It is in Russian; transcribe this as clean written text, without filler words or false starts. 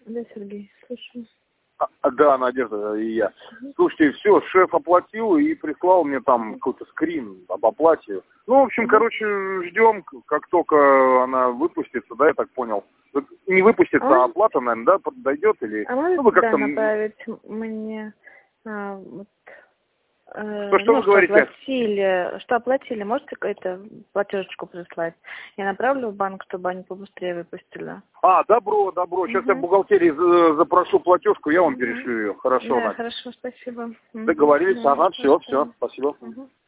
Да, Сергей, слушаю. Да, Надежда и я. Слушайте, все, шеф оплатил и прислал мне там какой-то скрин об оплате. Ну, в общем, короче, ждем, как только она выпустится, да, я так понял. Не выпустится, а оплата, наверное, да, дойдет или... А можете, вы как-то... направить мне... вот, Что вы говорите? Что оплатили, можете какую-то платежечку прислать? Я направлю в банк, чтобы они побыстрее выпустили. Добро. Сейчас я в бухгалтерии запрошу платежку, я вам перешлю ее. Хорошо, Да, Надя. хорошо, спасибо. Договорились, все, Хорошо. спасибо.